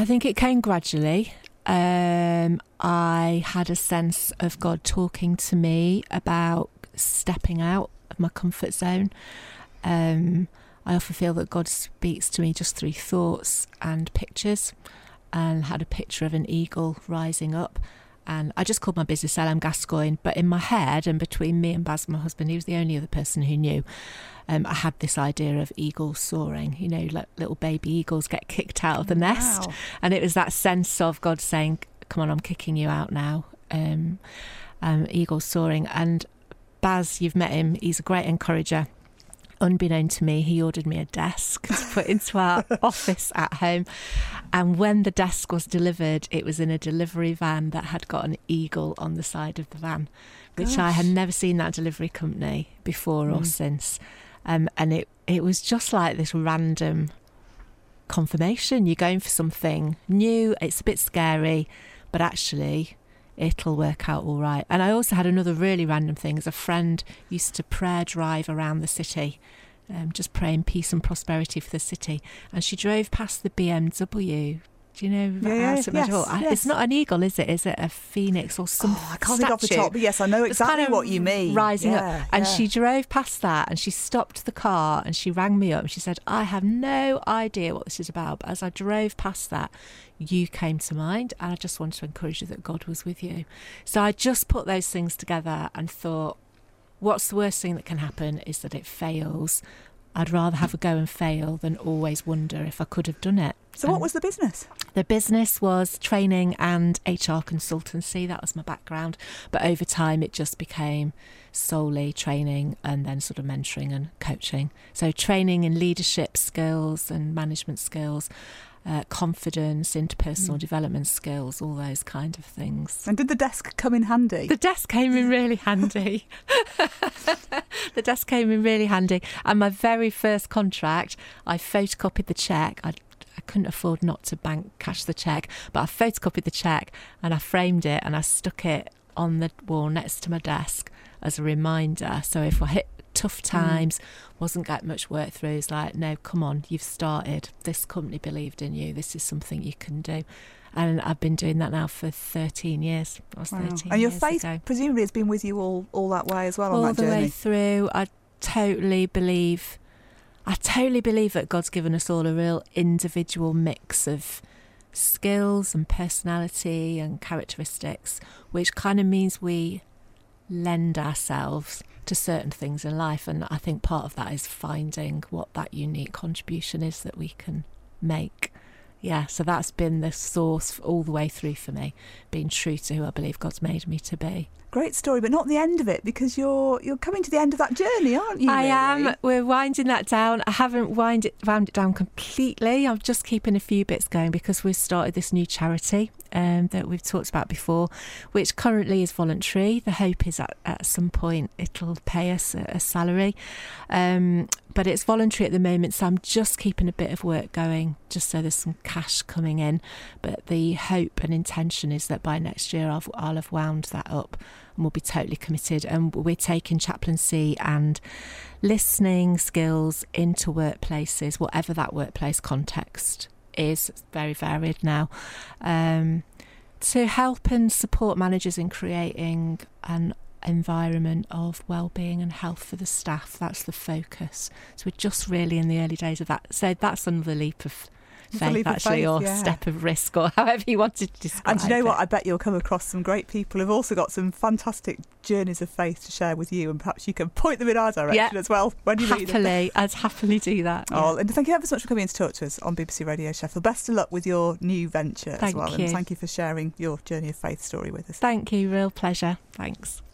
I think it came gradually. I had a sense of God talking to me about stepping out of my comfort zone. I often feel that God speaks to me just through thoughts and pictures, and had a picture of an eagle rising up. And I just called my business LM Gascoigne, but in my head, and between me and Baz, my husband, he was the only other person who knew, I had this idea of eagles soaring, like little baby eagles get kicked out of the nest. And it was that sense of God saying, come on, I'm kicking you out now. Eagles soaring. And Baz, you've met him, he's a great encourager. Unbeknown to me, he ordered me a desk to put into our office at home. And when the desk was delivered, it was in a delivery van that had got an eagle on the side of the van, which I had never seen that delivery company before or since. And it was just like this random confirmation. You're going for something new, it's a bit scary, but actually it'll work out all right. And I also had another really random thing. As a friend used to prayer drive around the city, just praying peace and prosperity for the city. And she drove past the BMW. Do you know Yes. It's not an eagle, is it? Is it a phoenix or something? I can't think off the top, but yes, I know exactly what you mean. Rising up. And she drove past that and she stopped the car and she rang me up and she said, I have no idea what this is about, but as I drove past that, you came to mind, and I just wanted to encourage you that God was with you. So I just put those things together and thought, what's the worst thing that can happen is that it fails. I'd rather have a go and fail than always wonder if I could have done it. So what was the business? The business was training and HR consultancy. That was my background. But over time, it just became solely training and then sort of mentoring and coaching. So training in leadership skills and management skills, confidence, interpersonal development skills, all those kind of things. And did the desk come in handy? The desk came in really handy. The desk came in really handy. And my very first contract, I photocopied the cheque. I couldn't afford not to cash the cheque, but I photocopied the cheque and I framed it and I stuck it on the wall next to my desk as a reminder. So if I hit tough times, wasn't getting much work through, it's like, no, come on, you've started. This company believed in you. This is something you can do. And I've been doing that now for 13 years. I was 13 And your years faith ago. presumably has been with you all that way as well, on that journey? All the way through. I totally believe that God's given us all a real individual mix of skills and personality and characteristics, which kind of means we lend ourselves to certain things in life. And I think part of that is finding what that unique contribution is that we can make. Yeah, so that's been the source all the way through for me, being true to who I believe God's made me to be. Great story, but not the end of it, because you're coming to the end of that journey, aren't you? I really? am. We're winding that down. I haven't wound it down completely. I'm just keeping a few bits going because we've started this new charity that we've talked about before, which currently is voluntary. The hope is at some point it'll pay us a salary. But it's voluntary at the moment, so I'm just keeping a bit of work going, just so there's some cash coming in. But the hope and intention is that by next year I'll have wound that up and we'll be totally committed. And we're taking chaplaincy and listening skills into workplaces, whatever that workplace context is. It's very varied now, to help and support managers in creating an environment of well-being and health for the staff. That's the focus. So we're just really in the early days of that. So that's another leap of faith, actually, or step of risk, or however you want to describe it. And do you know what? I bet you'll come across some great people who've also got some fantastic journeys of faith to share with you, and perhaps you can point them in our direction as well when you meet them. I'd happily do that. Oh, and thank you ever so much for coming in to talk to us on BBC Radio Sheffield. Best of luck with your new venture as well. Thank you. And thank you for sharing your journey of faith story with us. Thank you, real pleasure. Thanks.